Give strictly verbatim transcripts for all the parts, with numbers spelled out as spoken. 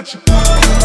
let you go.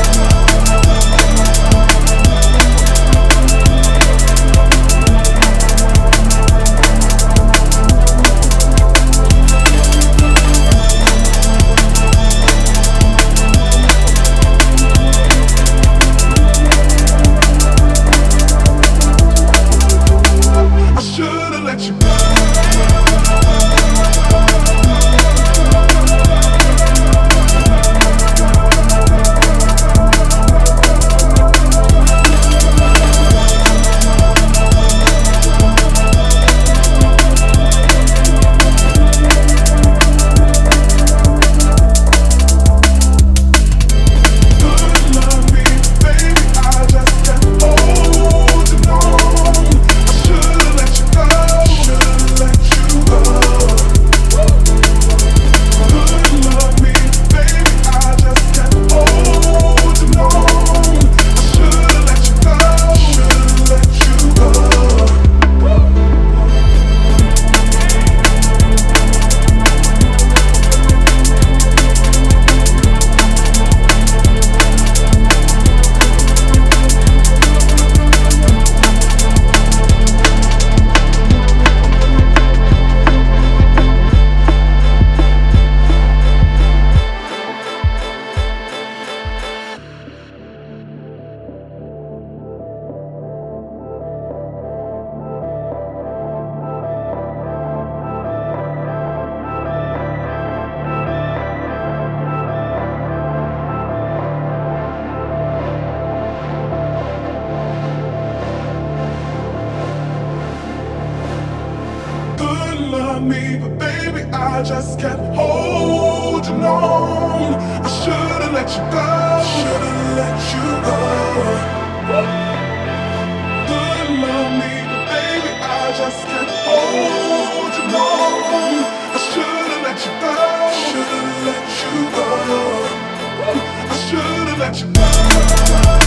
Me, but baby, I just can't hold you long. I should've let you go. Should've let you go. Good love me, but baby, I just can't hold you long. I should've let you go. Should've let you go. I should've let you go.